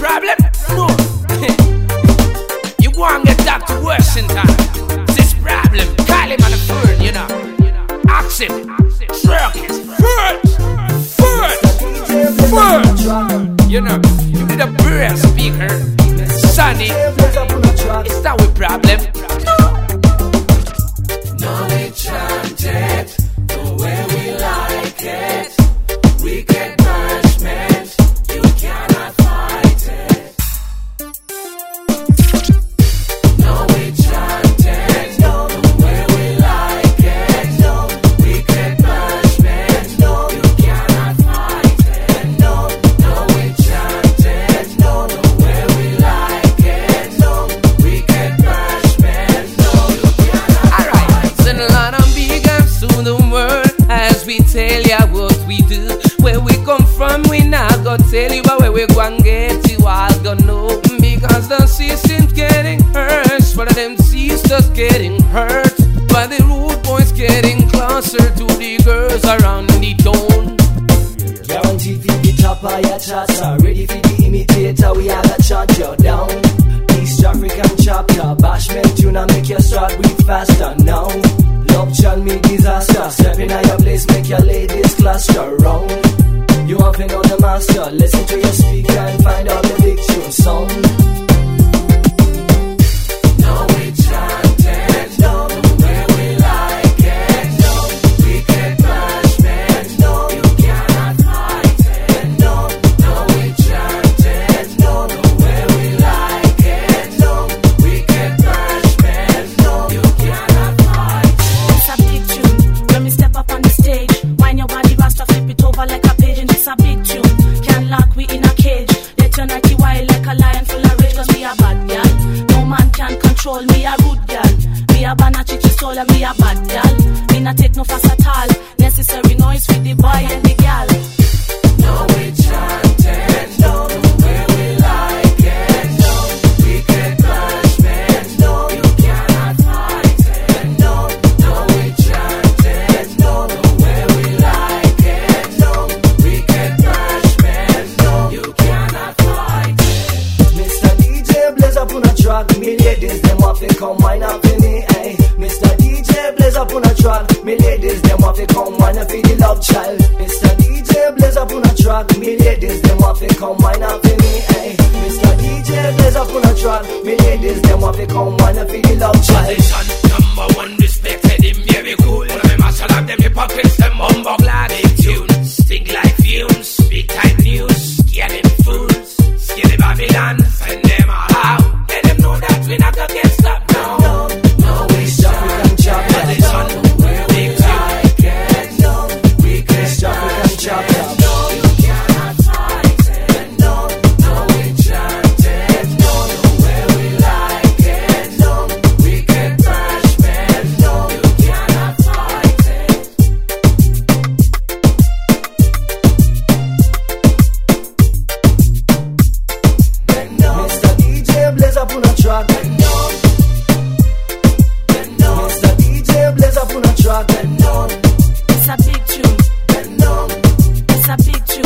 problem? No. You go and get Dr. Washington. This problem, call him on the phone, you know. Ask him. Truck it. First. You know, you need a brain speaker. Sonny, is that with problem? No, we chant it the way we like it. We get nourishment, you cannot fight it. No, we chant it the way we like it. No, we get nourishment, no, you cannot fight it. No, we chant it the way we like it. No, we get nourishment, no, you cannot. Alright, send a lot of big ups to the world as we tell ya what we do. Where we come from, we not gonna tell you, but where we go and get you all gonna know. Because the system's getting hurt, one of them sisters getting hurt, but the rude boys getting closer to the girls around the town. Guaranteed for the top of your charts, ready for the imitator, we have a chant you down. East African chapter, bashment tuna make you start breathe faster now. Love chant me disaster, stepping out your place make your ladies cluster round. You want to know the master, listen to your speaker and find out the big tune sound. No, we chant it the way we like it. No, we get nourishment, no, you cannot fight it. No, we chant it the way we like it. No, we get nourishment, no, you cannot fight it. It's a big tune. When we step up on the stage, wind your body, rasta, flip it over like a page, and it's a big tune. Can't lock we in a cage. They turn at you wild like a lion full of rage, 'cause we a bad gal. No man can control me, a rude gal. Me a banana chichi soul and me a bad gal. Me not take no fuss at all. Necessary noise with the boy and the gal. No, we chant it the way we like it. No, we get nourishment, no, you cannot fight it. No, we chant it the way we like it. No, we get nourishment, no, you cannot fight it. Mr. DJ blaze up on a track, me ladies them want to come wine up for me, eh. Mr. DJ blaze up on a track, me ladies them want to come wine up for the love child. Mr. DJ blaze up on a track, me ladies them want to come wine up for me, eh. Mr. DJ blaze up on a track, me ladies them want to come wine up for the love child. Position number one, respected him, very cool. One of them muscle up them hypocrites, them bumbo glad big tunes. Stink like fumes, big time news, scaring fools. Scary Babylon, send them all out. Let them know that we not gonna get stopped now. No, we African chapter, Position, big like it. No, we get African chapter. no, you cannot fight it. No, we chant it the way we like it. No, we get nourishment, no, you cannot fight it. Mr. DJ blaze up on a track. Mr. DJ blaze up on a track. It's a big tune. It's a big tune.